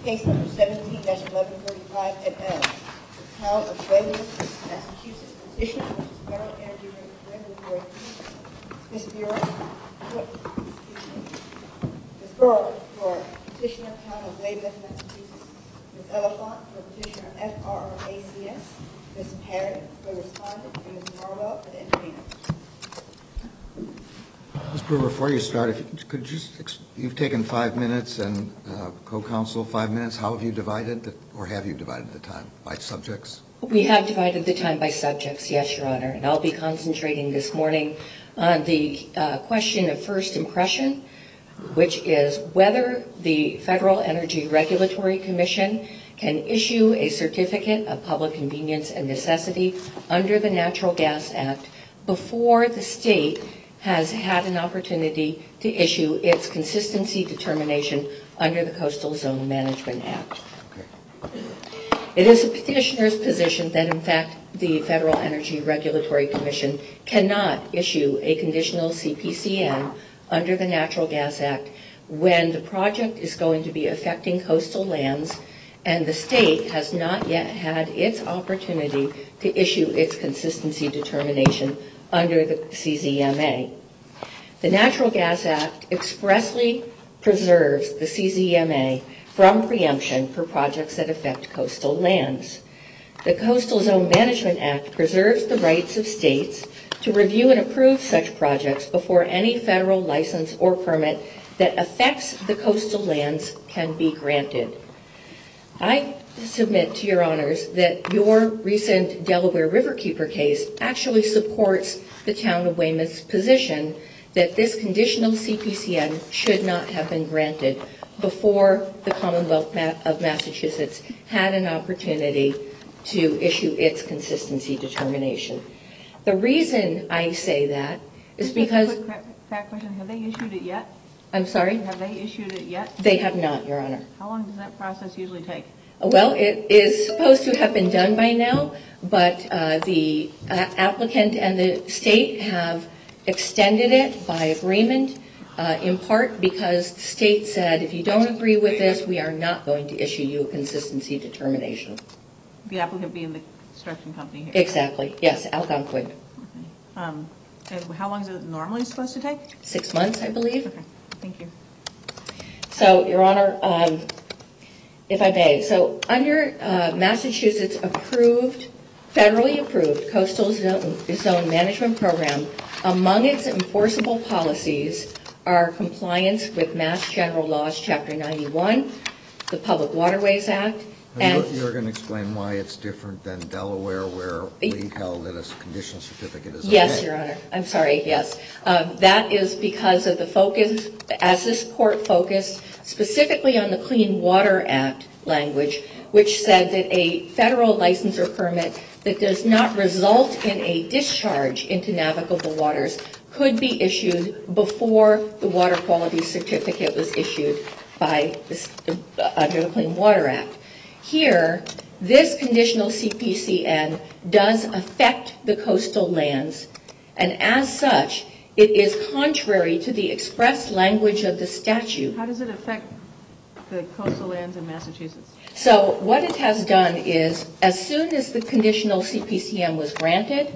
Case number 17-1135 et al. The Town of Weymouth, Massachusetts petition versus Federal Energy Regulatory Commission. Ms. Burr for petitioner, Town of Weymouth, Massachusetts. Ms. Elephant for petitioner, FRACS. Ms. Perry for respondent, and Ms. Marwell for the intervener. Ms. Brewer, before you start, if you could you've taken 5 minutes and co-counsel 5 minutes. How have you divided, or have you divided the time by subjects? We have divided the time by subjects, yes, Your Honor. And I'll be concentrating this morning on the question of first impression, which is whether the Federal Energy Regulatory Commission can issue a certificate of public convenience and necessity under the Natural Gas Act before the state has had an opportunity to issue its consistency determination under the Coastal Zone Management Act. Okay. It is the petitioner's position that, in fact, the Federal Energy Regulatory Commission cannot issue a conditional CPCN under the Natural Gas Act when the project is going to be affecting coastal lands and the state has not yet had its opportunity to issue its consistency determination under the CZMA. The Natural Gas Act expressly preserves the CZMA from preemption for projects that affect coastal lands. The Coastal Zone Management Act preserves the rights of states to review and approve such projects before any federal license or permit that affects the coastal lands can be granted. I submit to Your Honors that your recent Delaware Riverkeeper case actually supports the Town of Weymouth's position that this conditional CPCN should not have been granted before the Commonwealth of Massachusetts had an opportunity to issue its consistency determination. The reason I say that is because... Just a quick fact question. Have they issued it yet? I'm sorry? Have they issued it yet? They have not, Your Honor. How long does that process usually take? Well, it is supposed to have been done by now, but the applicant and the state have extended it by agreement, in part because the state said, if you don't agree with this, we are not going to issue you a consistency determination. The applicant being the construction company here? Exactly. Yes, Algonquin. Okay. And how long is it normally supposed to take? 6 months, I believe. Okay. Thank you. So, Your Honor, if I may, so under Massachusetts federally approved Coastal Zone Management Program, among its enforceable policies are compliance with Mass General Laws, Chapter 91, the Public Waterways Act, and... You're going to explain why it's different than Delaware, where we held that a conditional certificate is okay. Yes, Your Honor. I'm sorry, yes. That is because of the focus, as this court focused specifically on the Clean Water Act language, which said that a federal license or permit that does not result in a discharge into navigable waters could be issued before the water quality certificate was issued by under the Clean Water Act. Here, this conditional CPCN does affect the coastal lands, and as such, it is contrary to the express language of the statute. How does it affect the coastal lands in Massachusetts? So what it has done is, as soon as the conditional CPCN was granted,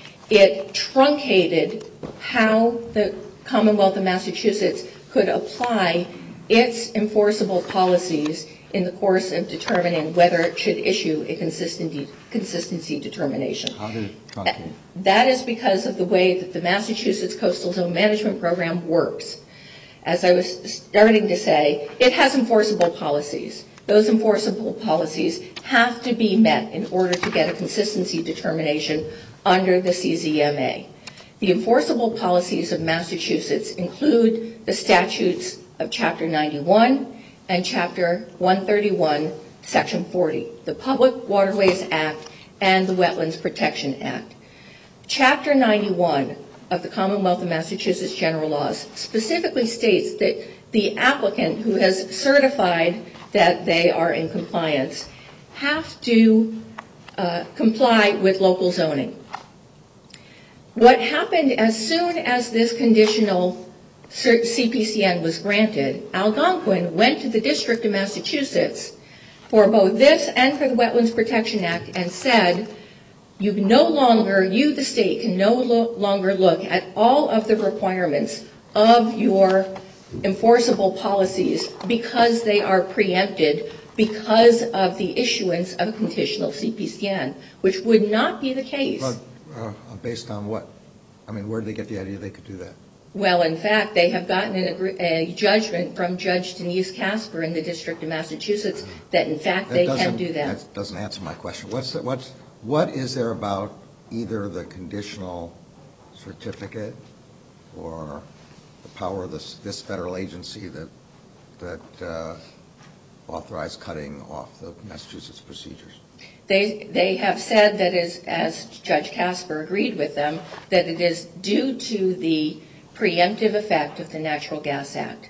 it truncated how the Commonwealth of Massachusetts could apply its enforceable policies in the course of determining whether it should issue a consistency determination. How did it truncate? That is because of the way that the Massachusetts Coastal Zone Management Program works. As I was starting to say, it has enforceable policies. Those enforceable policies have to be met in order to get a consistency determination under the CZMA. The enforceable policies of Massachusetts include the statutes of Chapter 91 and Chapter 131, Section 40, the Public Waterways Act and the Wetlands Protection Act. Chapter 91 of the Commonwealth of Massachusetts General Laws specifically states that the applicant who has certified that they are in compliance have to comply with local zoning. What happened as soon as this conditional CPCN was granted, Algonquin went to the District of Massachusetts for both this and for the Wetlands Protection Act and said, you, the state, can no longer look at all of the requirements of your enforceable policies because they are preempted because of the issuance of a conditional CPCN, which would not be the case. Based on what? I mean, where did they get the idea they could do that? Well, in fact, they have gotten a judgment from Judge Denise Casper in the District of Massachusetts that, in fact, they can do that. That doesn't answer my question. What is there about either the conditional certificate or the power of this federal agency that authorized cutting off the Massachusetts procedures? They have said that, as Judge Casper agreed with them, that it is due to the preemptive effect of the Natural Gas Act.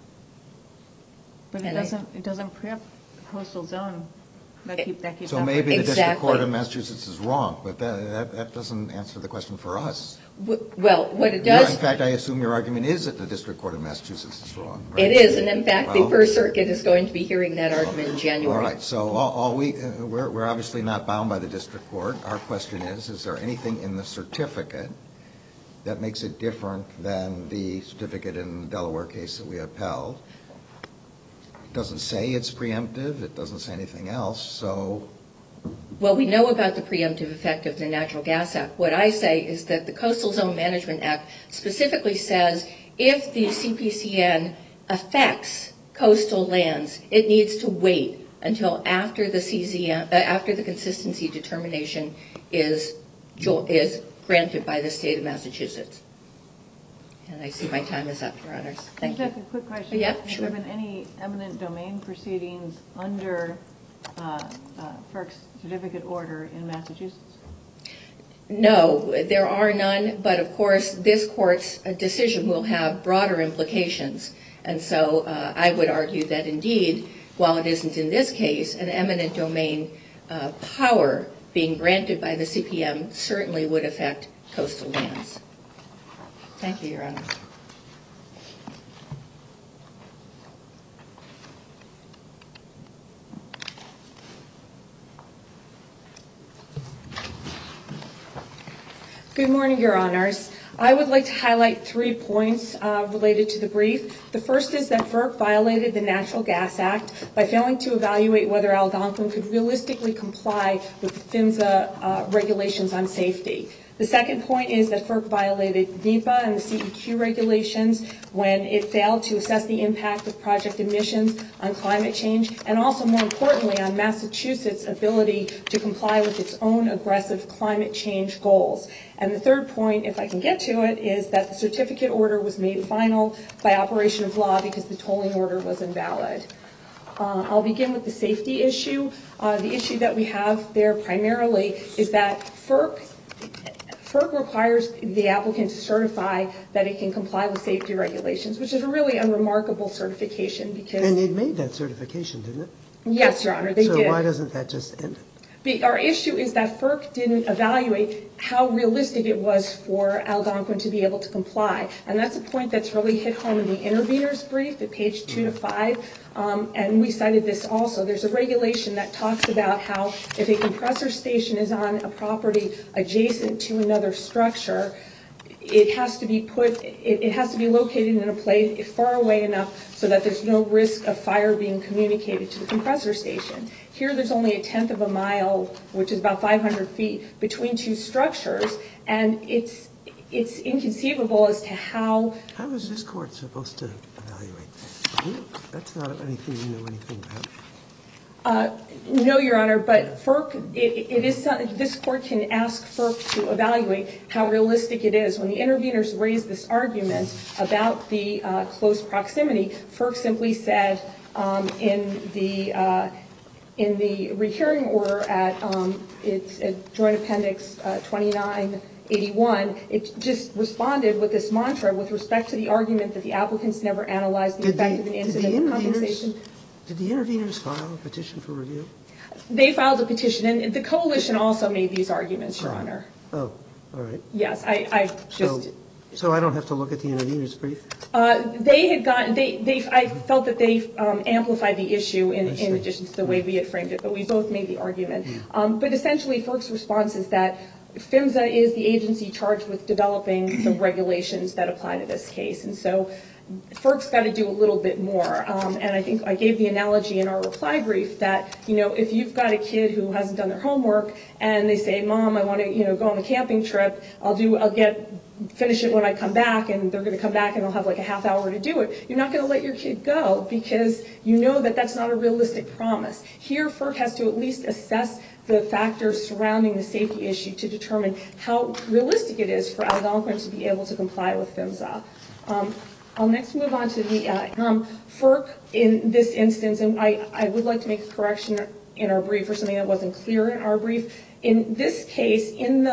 But it doesn't preempt the coastal zone. That keeps so maybe the District Court of Massachusetts is wrong, but that doesn't answer the question for us. Well, what it does... In fact, I assume your argument is that the District Court of Massachusetts is wrong, right? It is, and in fact, the First Circuit is going to be hearing that argument in January. All right, so we're obviously not bound by the District Court. Our question is there anything in the certificate that makes it different than the certificate in the Delaware case that we upheld? It doesn't say it's preemptive. It doesn't say anything else, so... Well, we know about the preemptive effect of the Natural Gas Act. What I say is that the Coastal Zone Management Act specifically says if the CPCN affects coastal lands, it needs to wait until after the consistency determination is granted by the state of Massachusetts. And I see my time is up, Your Honors. Thank you. Just a quick question. Yeah, Have sure. there been any eminent domain proceedings under FERC's certificate order in Massachusetts? No, there are none, but of course this court's decision will have broader implications. And so I would argue that indeed, while it isn't in this case, an eminent domain power being granted by the CPM certainly would affect coastal lands. Thank you, Your Honor. Good morning, Your Honors. I would like to highlight 3 points related to the brief. The first is that FERC violated the Natural Gas Act by failing to evaluate whether Algonquin could realistically comply with the PHMSA regulations on safety. The second point is that FERC violated NEPA and the CEQ regulations when it failed to assess the impact of project emissions on climate change and also, more importantly, on Massachusetts' ability to comply with its own aggressive climate change goals. And the third point, if I can get to it, is that the certificate order was made final by operation of law because the tolling order was invalid. I'll begin with the safety issue. The issue that we have there primarily is that FERC requires the applicant to certify that it can comply with safety regulations, which is a really unremarkable certification because... And it made that certification, didn't it? Yes, Your Honor, they did. So why doesn't that just end it? Our issue is that FERC didn't evaluate how realistic it was for Algonquin to be able to comply. And that's a point that's really hit home in the intervener's brief at page 2 to 5. And we cited this also. There's a regulation that talks about how if a compressor station is on a property adjacent to another structure, it has to be located in a place far away enough so that there's no risk of fire being communicated to the compressor station. Here there's only a tenth of a mile, which is about 500 feet, between two structures, and it's inconceivable as to how... How is this court supposed to evaluate that? That's not anything you know anything about. No, Your Honor, but FERC, this court can ask FERC to evaluate how realistic it is. When the interveners raised this argument about the close proximity, FERC simply said in the rehearing order at it's at Joint Appendix 2981, it just responded with this mantra with respect to the argument that the applicants never analyzed the effect of an incident of compensation. Did the interveners file a petition for review? They filed a petition, and the coalition also made these arguments, Your Honor. Oh, all right. Yes, I just... So I don't have to look at the intervener's brief? They had gotten, I felt that they amplified the issue in addition to the way we had framed it, but we both made the argument. But essentially, FERC's response is that PHMSA is the agency charged with developing the regulations that apply to this case. And so FERC's got to do a little bit more. And I think I gave the analogy in our reply brief that, if you've got a kid who hasn't done their homework and they say, Mom, I want to, go on a camping trip, finish it when I come back, and they're going to come back and they'll have like a half hour to do it. You're not going to let your kid go because you know that that's not a realistic promise. Here, FERC has to at least assess the factors surrounding the safety issue to determine how realistic it is for Algonquin to be able to comply with PHMSA. I'll next move on to the FERC in this instance, and I would like to make a correction in our brief or something that wasn't clear in our brief. In this case,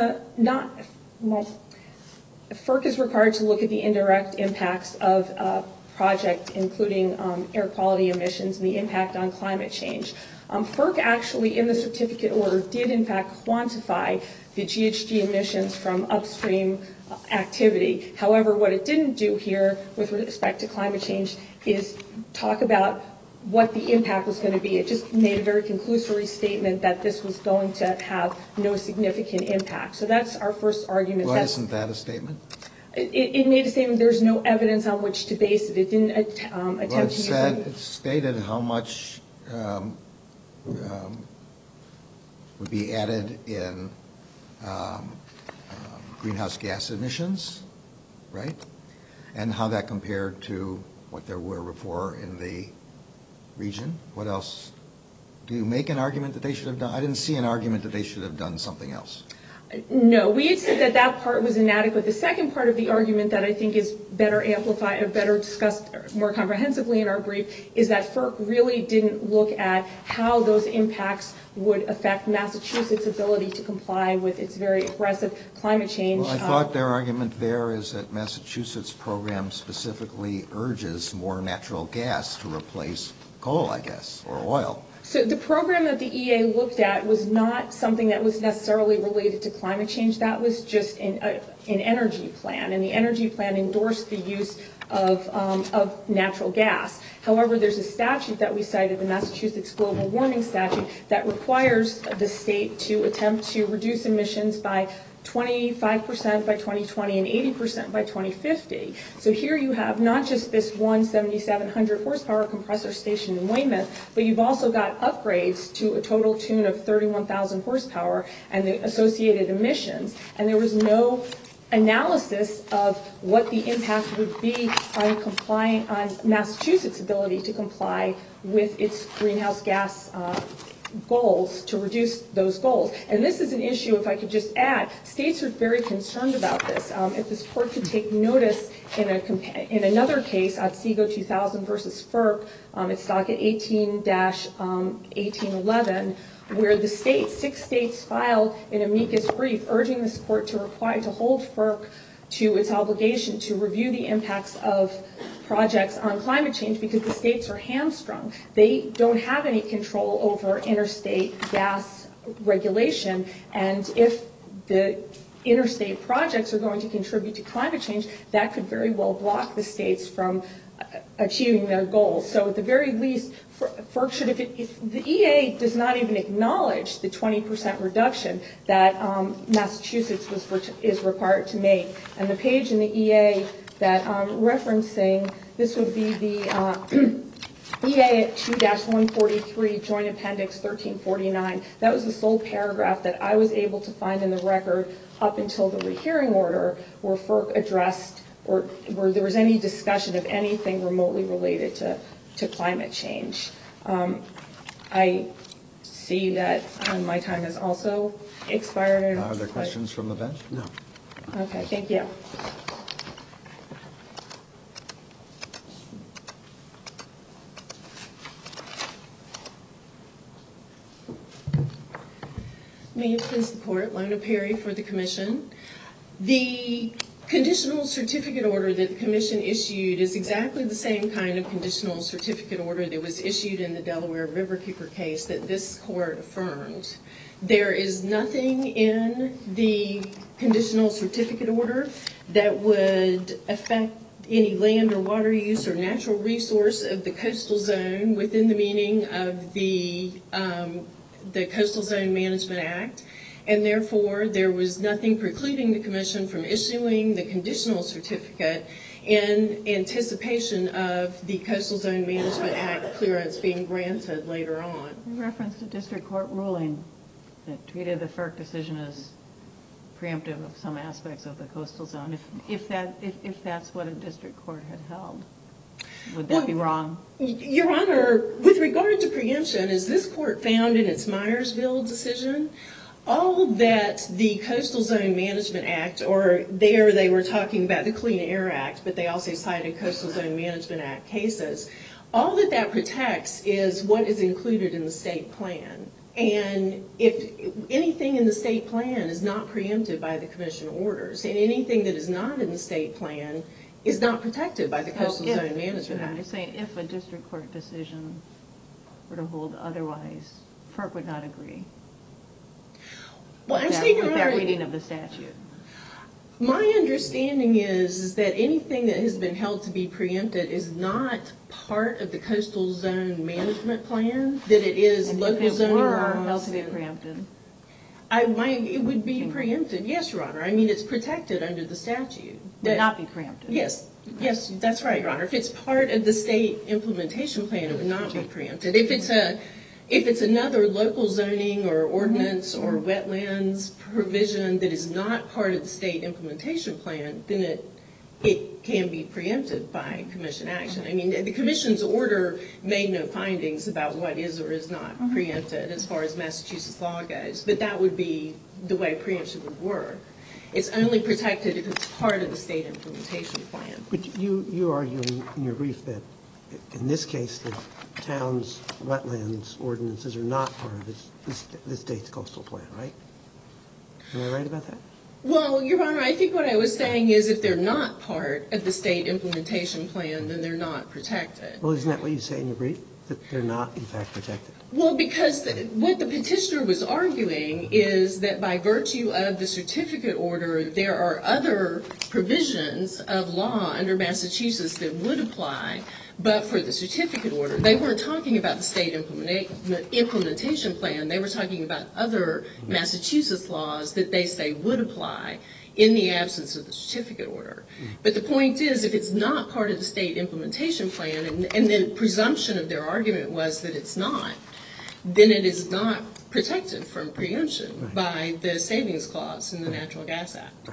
FERC is required to look at the indirect impacts of a project, including air quality emissions and the impact on climate change. FERC actually, in the certificate order, did in fact quantify the GHG emissions from upstream activity. However, what it didn't do here with respect to climate change is talk about what the impact was going to be. It just made a very conclusory statement that this was going to have no significant impact. So that's our first argument. Why isn't that a statement? It made a statement there's no evidence on which to base it. It didn't attempt to use it. It stated how much would be added in greenhouse gas emissions, right? And how that compared to what there were before in the region. What else? Do you make an argument that they should have done? I didn't see an argument that they should have done something else. No, we had said that part was inadequate. The second part of the argument that I think is better amplified or better discussed more comprehensively in our brief is that FERC really didn't look at how those impacts would affect Massachusetts' ability to comply with its very aggressive climate change. Well, I thought their argument there is that Massachusetts' program specifically urges more natural gas to replace coal, I guess, or oil. So the program that the EA looked at was not something that was necessarily related to climate change. That was just an energy plan, and the energy plan endorsed the use of natural gas. However, there's a statute that we cited, the Massachusetts Global Warming Statute, that requires the state to attempt to reduce emissions by 25% by 2020 and 80% by 2050. So here you have not just this one 7,700 horsepower compressor station in Weymouth, but you've also got upgrades to a total tune of 31,000 horsepower and the associated emissions. And there was no analysis of what the impact would be on Massachusetts' ability to comply with its greenhouse gas goals, to reduce those goals. And this is an issue, if I could just add, states are very concerned about this. If this court could take notice in another case, Otsego 2000 versus FERC, it's docket 18-1811, where the six states filed an amicus brief urging this court to hold FERC to its obligation to review the impacts of projects on climate change because the states are hamstrung. They don't have any control over interstate gas regulation, and if the interstate projects are going to contribute to climate change, that could very well block the states from achieving their goals. So at the very least, FERC should have, if the EA does not even acknowledge the 20% reduction that Massachusetts is required to make, and the page in the EA that I'm referencing, this would be the EA at 2-143, Joint Appendix 1349. That was the sole paragraph that I was able to find in the record up until the rehearing order where FERC addressed or where there was any discussion of anything remotely related to climate change. I see that my time has also expired. Are there questions from the bench? No. Okay, thank you. May it please the Court, Lona Perry for the Commission. The conditional certificate order that the Commission issued is exactly the same kind of conditional certificate order that was issued in the Delaware Riverkeeper case that this court affirmed. There is nothing in the conditional certificate order that would affect any land or water use or natural resource of the coastal zone within the meaning of the Coastal Zone Management Act, and therefore there was nothing precluding the Commission from issuing the conditional certificate in anticipation of the Coastal Zone Management Act clearance being granted later on. You referenced a district court ruling that treated the FERC decision as preemptive of some aspects of the coastal zone. If that's what a district court had held, would that be wrong? Your Honor, with regard to preemption, as this court found in its Myersville decision, all that the Coastal Zone Management Act, or there they were talking about the Clean Air Act, but they also cited Coastal Zone Management Act cases, all that protects is what is included in the state plan. And if anything in the state plan is not preempted by the Commission orders, and anything that is not in the state plan is not protected by the Coastal Zone Management Act. You're saying if a district court decision were to hold otherwise, FERC would not agree with that reading of the statute? My understanding is that anything that has been held to be preempted is not part of the Coastal Zone Management Plan, that it is local zoning laws. And if it were held to be preempted? It would be preempted, yes, Your Honor. I mean, it's protected under the statute. Would not be preempted? Yes, that's right, Your Honor. If it's part of the state implementation plan, it would not be preempted. If it's another local zoning or ordinance or wetlands provision that is not part of the state implementation plan, then it can be preempted by Commission action. I mean, the Commission's order made no findings about what is or is not preempted as far as Massachusetts law goes, but that would be the way preemption would work. It's only protected if it's part of the state implementation plan. But you argue in your brief that in this case the town's wetlands ordinances are not part of the state's coastal plan, right? Am I right about that? Well, Your Honor, I think what I was saying is if they're not part of the state implementation plan, then they're not protected. Well, isn't that what you say in your brief, that they're not, in fact, protected? Well, because what the petitioner was arguing is that by virtue of the certificate order, there are other provisions of law under Massachusetts that would apply, but for the certificate order. They weren't talking about the state implementation plan. They were talking about other Massachusetts laws that they say would apply in the absence of the certificate order. But the point is, if it's not part of the state implementation plan, and the presumption of their argument was that it's not, then it is not protected from preemption by the savings clause in the Natural Gas Act.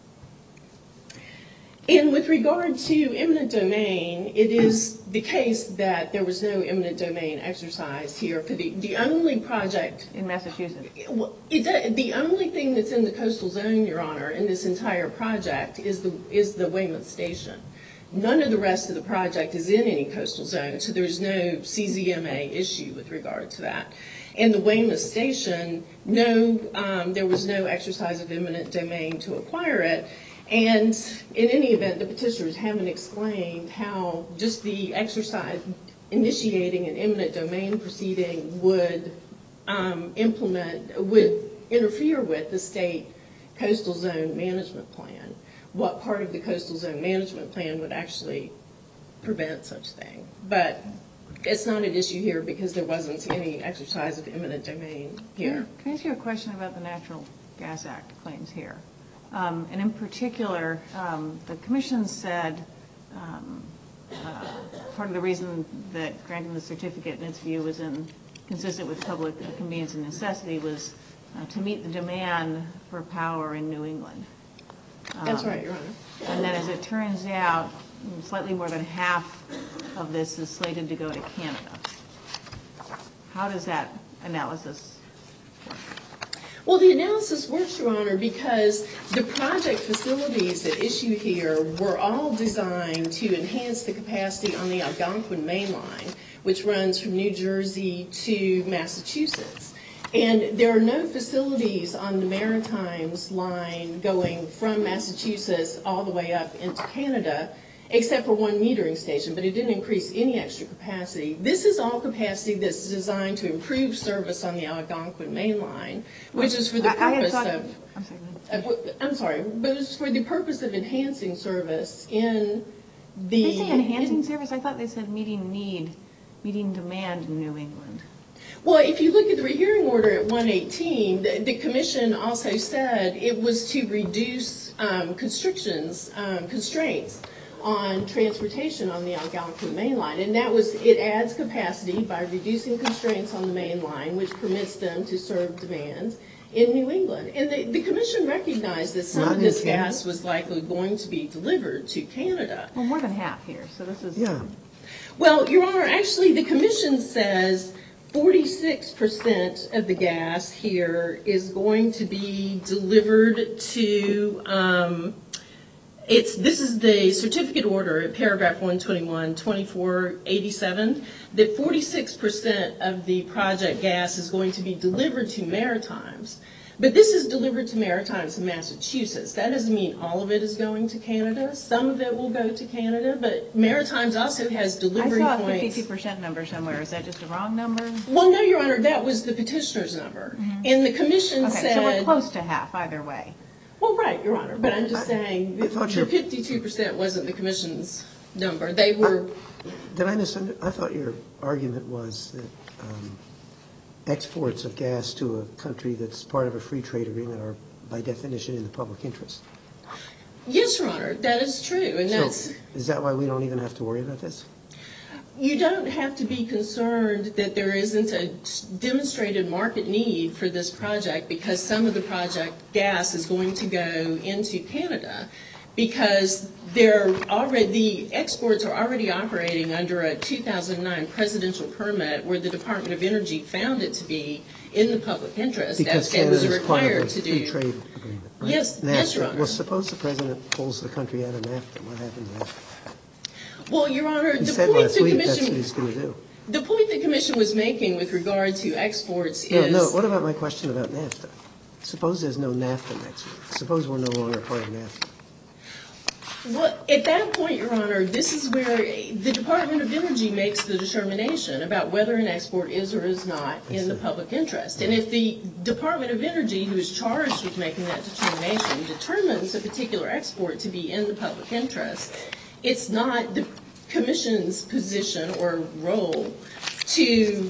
And with regard to eminent domain, it is the case that there was no eminent domain exercise here for the only project in Massachusetts. The only thing that's in the coastal zone, Your Honor, in this entire project is the Weymouth Station. None of the rest of the project is in any coastal zone, so there's no CZMA issue with regard to that. In the Weymouth Station, there was no exercise of eminent domain to acquire it. And in any event, the petitioners haven't explained how just the exercise initiating an eminent domain proceeding would interfere with the state coastal zone management plan. What part of the coastal zone management plan would actually prevent such thing? But it's not an issue here because there wasn't any exercise of eminent domain here. Can I ask you a question about the Natural Gas Act claims here? And in particular, the Commission said part of the reason that granting the certificate in its view was consistent with public convenience and necessity was to meet the demand for power in New England. That's right, Your Honor. And then as it turns out, slightly more than half of this is slated to go to Canada. How does that analysis work? Well, the analysis works, Your Honor, because the project facilities at issue here were all designed to enhance the capacity on the Algonquin Main Line, which runs from New Jersey to Massachusetts. And there are no facilities on the Maritimes line going from Massachusetts all the way up into Canada, except for one metering station, but it didn't increase any extra capacity. This is all capacity that's designed to improve service on the Algonquin main line, which is for the purpose of... I'm sorry, but it's for the purpose of enhancing service in the... Did they say enhancing service? I thought they said meeting demand in New England. Well, if you look at the rehearing order at 118, the commission also said it was to reduce constraints on transportation on the Algonquin main line. And that was, it adds capacity by reducing constraints on the main line, which permits them to serve demand in New England. And the commission recognized that some of this gas was likely going to be delivered to Canada. Well, more than half here, so this is... Yeah. Well, Your Honor, actually the commission says 46% of the gas here is going to be delivered to, this is the certificate order at paragraph 121, 2487, that 46% of the project gas is going to be delivered to Maritimes. But this is delivered to Maritimes in Massachusetts. That doesn't mean all of it is going to Canada. Some of it will go to Canada, but Maritimes also has delivery points. I saw a 52% number somewhere. Is that just a wrong number? Well, no, Your Honor, that was the petitioner's number. Mm-hmm. And the commission said... So we're close to half either way. Well, right, Your Honor, but I'm just saying the 52% wasn't the commission's number. They were... Did I misunderstand? I thought your argument was that exports of gas to a country that's part of a free trade agreement are, by definition, in the public interest. Yes, Your Honor, that is true. And so is that why we don't even have to worry about this? You don't have to be concerned that there isn't a demonstrated market need for this project because some of the project gas is going to go into Canada because the exports are already operating under a 2009 presidential permit where the Department of Energy found it to be in the public interest because as it was Canada's part required of a to free do. Trade agreement, right? Yes, NAFTA. yes, Your Honor. Well, suppose the president pulls the country out of NAFTA. What happens then? Well, Your Honor, he said last week that's what he's going to do. The point the commission was making with regard to exports is... No, what about my question about NAFTA? Suppose there's no NAFTA next week. Suppose we're no longer part of NAFTA. Well, at that point, Your Honor, this is where the Department of Energy makes the determination about whether an export is or is not in the public interest. And if the Department of Energy, who is charged with making that determination, determines a particular export to be in the public interest, it's not the commission's position or role to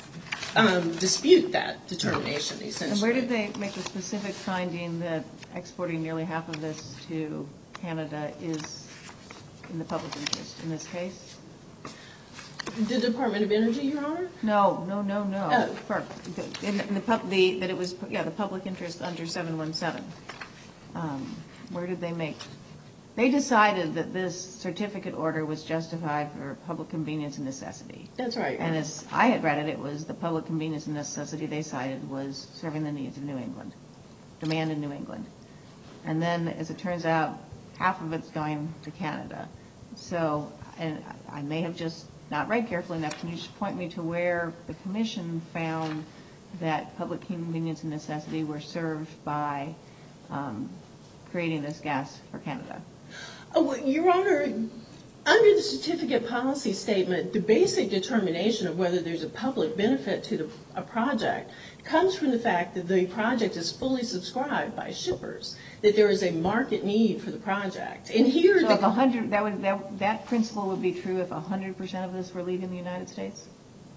dispute that determination, essentially. And where did they make the specific finding that exporting nearly half of this to Canada is in the public interest in this case? The Department of Energy, Your Honor? No. Oh. That it was, the public interest under 717. Where did they make? They decided that this certificate order was justified for public convenience and necessity. That's right. And as I had read it, it was the public convenience and necessity they cited was serving the needs of New England, demand in New England. And then, as it turns out, half of it's going to Canada. So, and I may have just not read carefully enough. Can you just point me to where the commission found that public convenience and necessity were served by creating this gas for Canada? Oh, Your Honor, under the certificate policy statement, the basic determination of whether there's a public benefit to a project comes from the fact that the project is fully subscribed by shippers, that there is a market need for the project. And here, so if 100, that principle would be true if 100% of this were leaving the United States?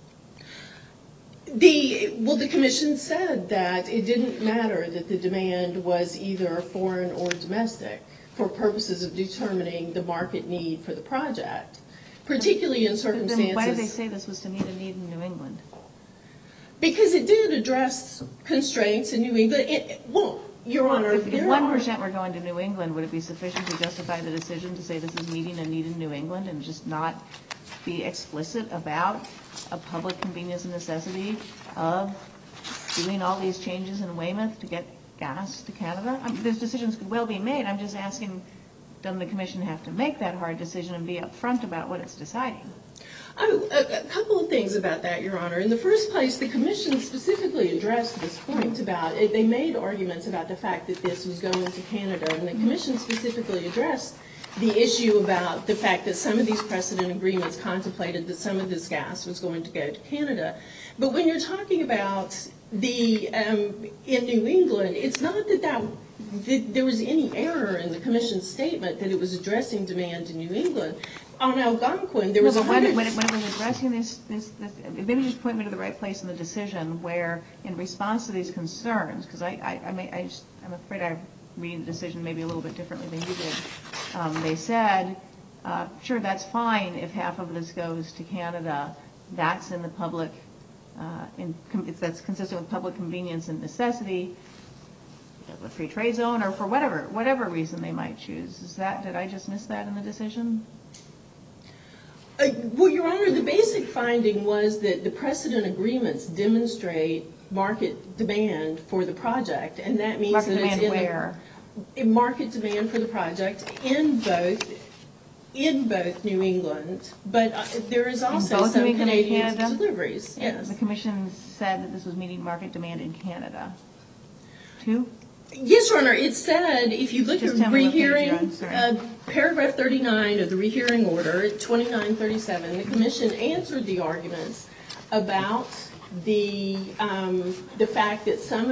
The commission said that it didn't matter that the demand was either foreign or domestic for purposes of determining the market need for the project, particularly in circumstances... Then why did they say this was to meet a need in New England? Because it did address constraints in New England. Your Honor, if 1% were going to New England, would it be sufficient to justify the decision to say this is meeting a need in New England and just not be explicit about a public convenience and necessity of doing all these changes in Weymouth to get gas to Canada? I mean, those decisions could well be made. I'm just asking, doesn't the commission have to make that hard decision and be upfront about what it's deciding? A couple of things about that, Your Honor. In the first place, the Commission specifically addressed this point about, they made arguments about the fact that this was going to Canada, and the Commission specifically addressed the issue about the fact that some of these precedent agreements contemplated that some of this gas was going to go to Canada. But when you're talking about in New England, it's not that there was any error in the Commission's statement that it was addressing demand in New England. On Algonquin, there was when it was addressing this, maybe just point me to the right place in the decision where, in response to these concerns, because I'm afraid I read the decision maybe a little bit differently than you did. They said, sure, that's fine if half of this goes to Canada. That's in the public, that's consistent with public convenience and necessity, the free trade zone, or for whatever reason they might choose. Did I just miss that in the decision? Well, Your Honor, the basic finding was that the precedent agreements demonstrate market demand for the project, and that means market that demand it's where? Market demand for the project in both New England, but there is also some Canadian deliveries. Yes. The Commission said that this was meeting market demand in Canada. Too? Yes, Your Honor. It said, if you look at rehearing, paragraph 39 of the rehearing order, at 2937, the Commission answered the arguments about the fact that some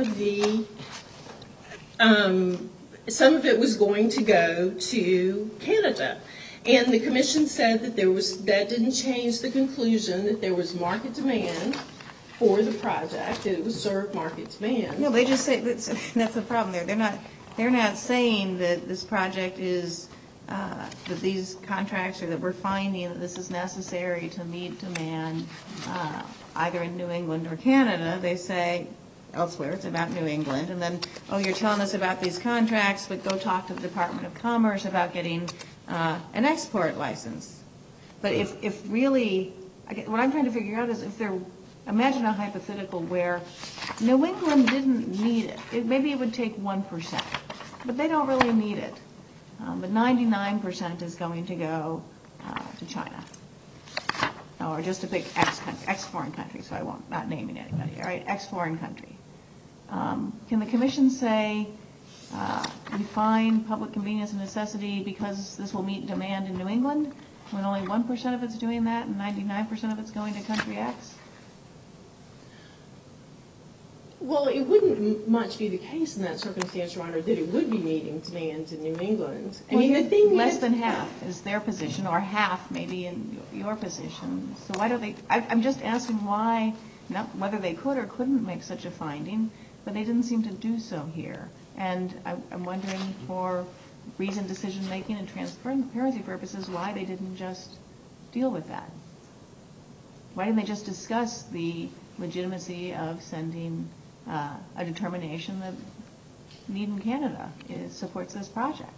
of it was going to go to Canada. And the Commission said that that didn't change the conclusion that there was market demand for the project, that it would serve market demand. No, they just say that's the problem there. They're not saying that this project is that these contracts or that we're finding that this is necessary to meet demand either in New England or Canada. They say elsewhere it's about New England, and then you're telling us about these contracts, but go talk to the Department of Commerce about getting an export license. But if really, what I'm trying to figure out is imagine a hypothetical where New England didn't need it. Maybe it would take 1%, but they don't really need it. But 99% is going to go to China, or just to pick X foreign country, so I won't, not naming anybody, all right, X foreign country. Can the Commission say we find public convenience and necessity because this will meet demand in New England when only 1% of it's doing that and 99% of it's going to country X? Well, it wouldn't much be the case in that circumstance, Your Honor, that it would be meeting demand in New England. I mean, the thing less than half is their position, or half maybe in your position. So why don't they? I'm just asking why, not whether they could or couldn't make such a finding, but they didn't seem to do so here. And I'm wondering, for reasoned decision making and transparency purposes, why they didn't just deal with that. Why didn't they just discuss the legitimacy of sending a determination that need in Canada supports this project?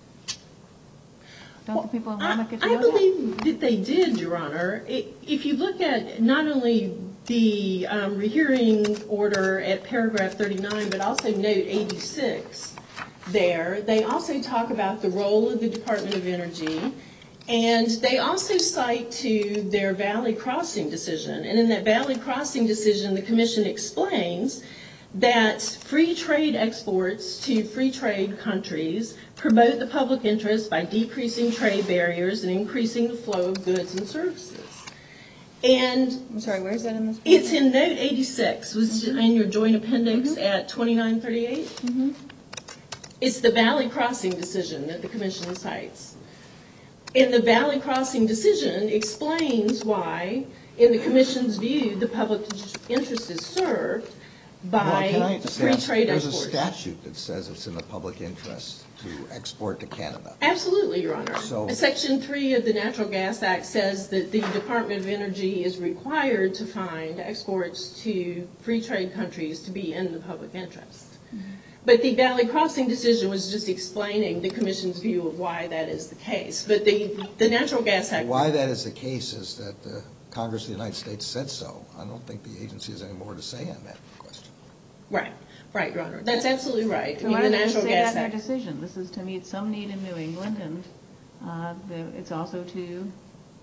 Don't the people in Wilmot get to know that? I believe that they did, Your Honor. If you look at not only the rehearing order at paragraph 39, but also note 86 there, they also talk about the role of the Department of Energy, and they also cite to their Valley Crossing decision. And in that Valley Crossing decision, the Commission explains that free trade exports to free trade countries promote the public interest by decreasing trade barriers and increasing the flow of goods and services. And I'm sorry, where is that in this? It's in note 86, which is in your joint appendix at 2938. Mm-hmm. It's the Valley Crossing decision that the Commission cites. And the Valley Crossing decision explains why, in the Commission's view, the public interest is served by free trade exports. There's a statute that says it's in the public interest to export to Canada. Absolutely, Your Honor. Section 3 of the Natural Gas Act says that the Department of Energy is required to find exports to free trade countries to be in the public interest. But the Valley Crossing decision was just explaining the Commission's view of why that is the case. But the Natural Gas Act... Why that is the case is that the Congress of the United States said so. I don't think the agency has any more to say on that question. Right, Your Honor. That's absolutely right. So why did they say that in their decision? This is to meet some need in New England, and it's also to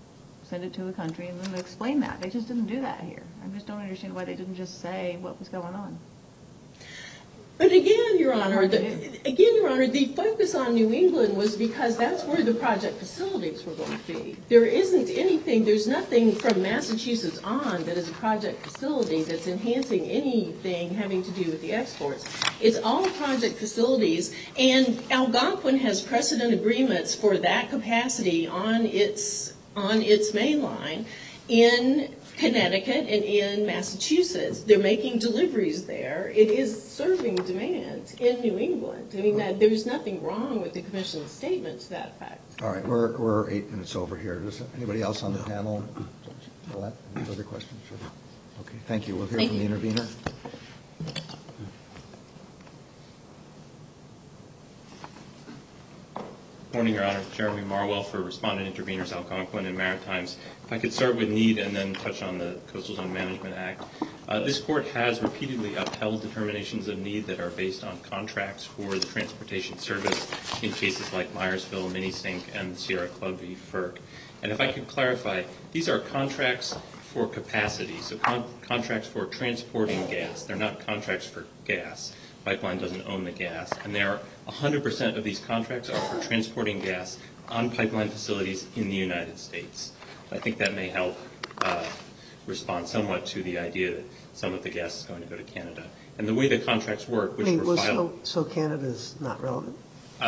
send it to the country, and then explain that. They just didn't do that here. I just don't understand why they didn't just say what was going on. But again, Your Honor, the focus on New England was because that's where the project facilities were going to be. There's nothing from Massachusetts on that is a project facility that's enhancing anything having to do with the exports. It's all project facilities, and Algonquin has precedent agreements for that capacity on its main line in Connecticut and in Massachusetts. They're making deliveries there. It is serving demand in New England. I mean, there's nothing wrong with the Commission's statement to that effect. All right, we're 8 minutes over here. Does anybody else on the panel? Any further questions? Okay, thank you. We'll hear from the intervener. Good morning, Your Honor. Jeremy Marwell for Respondent Intervenors, Algonquin and Maritimes. If I could start with need and then touch on the Coastal Zone Management Act. This Court has repeatedly upheld determinations of need that are based on contracts for the transportation service in cases like Myersville, Minisink, and the Sierra Club v. FERC. And if I could clarify, these are contracts for capacity, so contracts for transporting gas. They're not contracts for gas. Pipeline doesn't own the gas. And 100% of these contracts are for transporting gas on pipeline facilities in the United States. I think that may help respond somewhat to the idea that some of the gas is going to go to Canada. And the way the contracts work, which were filed... So Canada's not relevant?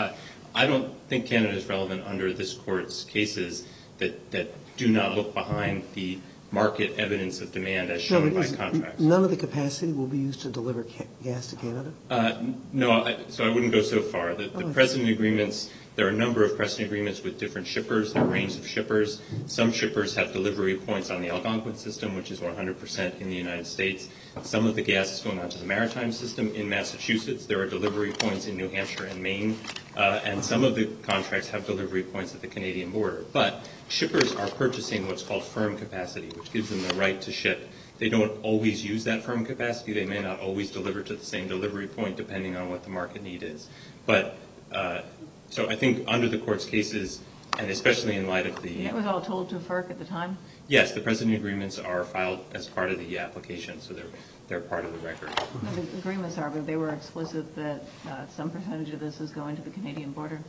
I don't think Canada is relevant under this Court's cases that do not look behind the market evidence of demand as shown by contracts. None of the capacity will be used to deliver gas to Canada? No, so I wouldn't go so far. The precedent agreements, there are a number of precedent agreements with different shippers. There are a range of shippers. Some shippers have delivery points on the Algonquin system, which is 100% in the United States. Some of the gas is going onto the Maritime system in Massachusetts. There are delivery points in New Hampshire and Maine. And some of the contracts have delivery points at the Canadian border. But shippers are purchasing what's called firm capacity, which gives them the right to ship. They don't always use that firm capacity. They may not always deliver to the same delivery point depending on what the market need is. But so I think under the Court's cases, and especially in light of the... That was all told to FERC at the time? Yes, the precedent agreements are filed as part of the application, so they're part of the record. The agreements are, but they were explicit that some percentage of this is going to the Canadian border?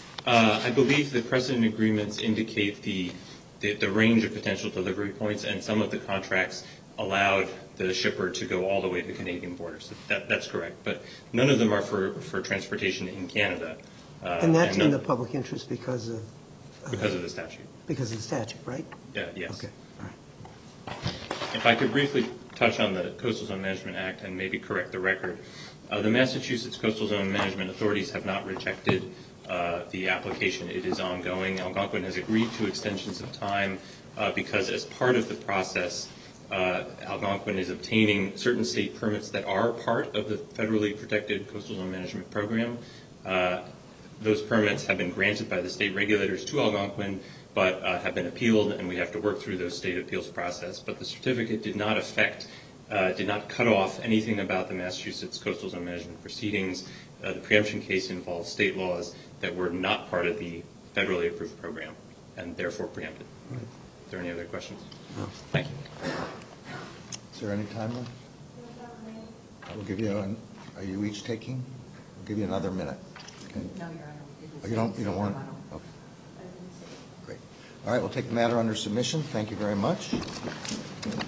I believe the precedent agreements indicate the range of potential delivery points, and some of the contracts allowed the shipper to go all the way to the Canadian border. So that's correct. But none of them are for transportation in Canada. And that's in the public interest because of... Because of the statute. Because of the statute, right? Yes. Okay. All right. If I could briefly touch on the Coastal Zone Management Act and maybe correct the record. The Massachusetts Coastal Zone Management authorities have not rejected the application. It is ongoing. Algonquin has agreed to extensions of time because as part of the process, Algonquin is obtaining certain state permits that are part of the federally protected Coastal Zone Management Program. Those permits have been granted by the state regulators to Algonquin, but have been appealed, and we have to work through those state appeals process. But the certificate did not cut off anything about the Massachusetts Coastal Zone Management proceedings. The preemption case involves state laws that were not part of the federally approved program, and therefore preempted. Right. Are there any other questions? No. Thank you. Is there any time left? I will give you are you each taking? I'll give you another minute. Okay. No, Your Honor. You don't want it? Okay. Great. All right, we'll take the matter under submission. Thank you very much.